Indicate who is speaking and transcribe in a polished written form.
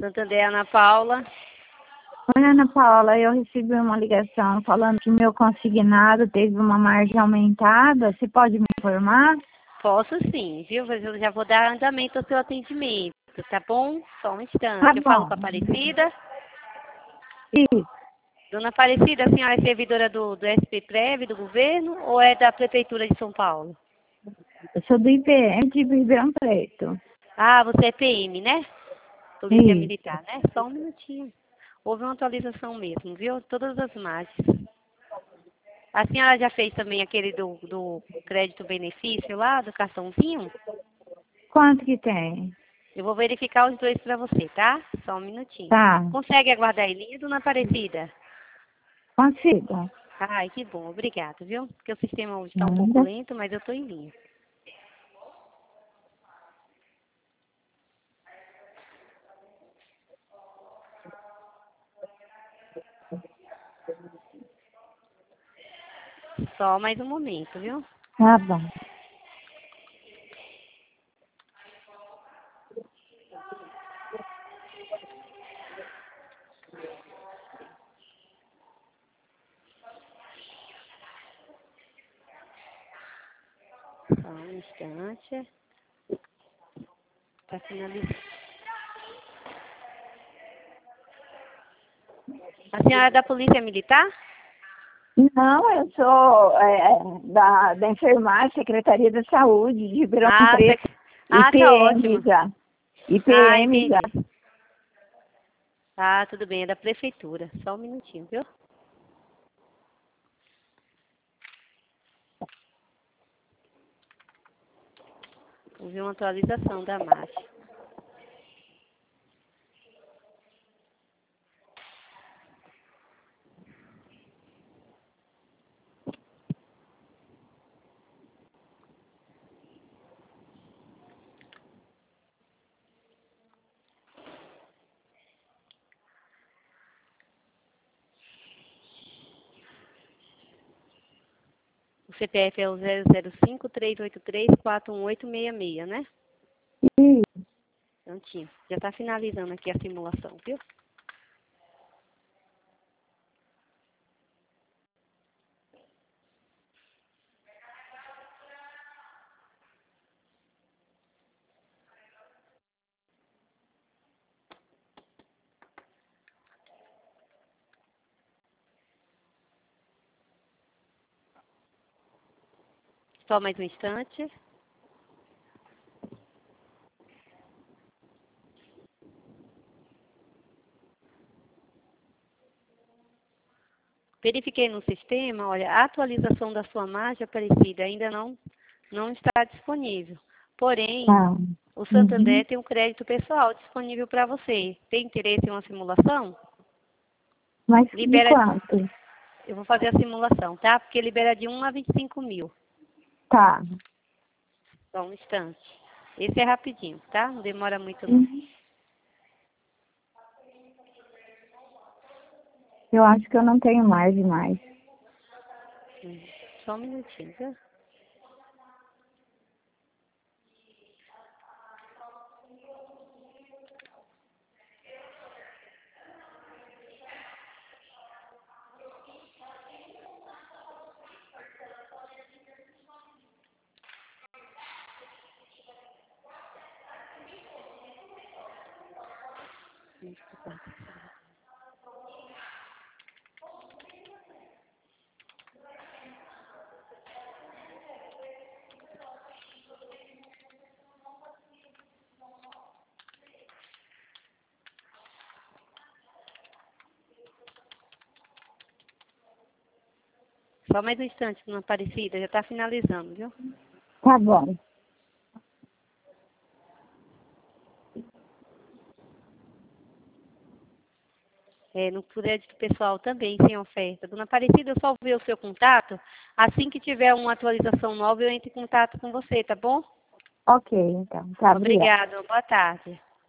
Speaker 1: Santander, Ana Paula.
Speaker 2: Oi, Ana Paula, eu recebi uma ligação falando que meu consignado teve uma margem aumentada. Você pode me informar?
Speaker 1: Posso sim, viu? Mas eu já vou dar andamento ao seu atendimento, tá bom? Só um instante.
Speaker 2: Tá
Speaker 1: Eu falo
Speaker 2: bom.
Speaker 1: com a Aparecida.
Speaker 2: Isso.
Speaker 1: Dona Aparecida, a senhora é servidora do SPPrev, do governo, ou é da Prefeitura de São Paulo?
Speaker 2: Eu sou do IPM de Ribeirão Preto.
Speaker 1: Ah, você é PM, né? Polícia
Speaker 2: Isso.
Speaker 1: Militar, né? Só um minutinho. Houve uma atualização mesmo, viu? Todas as margens. A senhora já fez também aquele do crédito-benefício lá, do cartãozinho?
Speaker 2: Quanto que tem?
Speaker 1: Eu vou verificar os dois para você, tá? Só um minutinho.
Speaker 2: Tá.
Speaker 1: Consegue aguardar em linha, dona Aparecida?
Speaker 2: Consigo.
Speaker 1: Ai, que bom, obrigada, viu? Porque o sistema hoje está um pouco
Speaker 2: Nada.
Speaker 1: lento, mas eu estou em linha. Só mais um momento, viu?
Speaker 2: Tá bom.
Speaker 1: Só um instante. Para finalizar. A senhora é da Polícia Militar?
Speaker 2: Não, eu sou da enfermagem, Secretaria da Saúde de Ribeirão Preto.
Speaker 1: Tá
Speaker 2: IPM
Speaker 1: ótimo.
Speaker 2: já.
Speaker 1: Ah,
Speaker 2: IPM já.
Speaker 1: entendi. Tá, tudo bem, é da Prefeitura. Só um minutinho, viu? Houve uma atualização da marcha. O CPF é o 005-383-41866, né?
Speaker 2: Isso.
Speaker 1: Prontinho. Já está finalizando aqui a simulação, viu? Só mais um instante. Verifiquei no sistema, olha, a atualização da sua margem, Aparecida, ainda não está disponível. Porém,
Speaker 2: Tá.
Speaker 1: o Santander tem um crédito pessoal disponível para você. Tem interesse em uma simulação?
Speaker 2: Mas de
Speaker 1: Libera,
Speaker 2: quanto?
Speaker 1: eu vou fazer a simulação, tá? Porque libera de 1 a 25 mil.
Speaker 2: Tá.
Speaker 1: Só um instante. Esse é rapidinho, tá? Não demora muito não.
Speaker 2: Uhum. Eu acho que eu não tenho margem mais.
Speaker 1: Só um minutinho, viu? Só mais um instante, dona Aparecida, já está finalizando, viu?
Speaker 2: Tá bom.
Speaker 1: No crédito pessoal também, sem oferta. Dona Aparecida, eu só ver o seu contato. Assim que tiver uma atualização nova, eu entro em contato com você, tá bom?
Speaker 2: Ok, então. Tá, obrigada.
Speaker 1: Obrigada, boa tarde.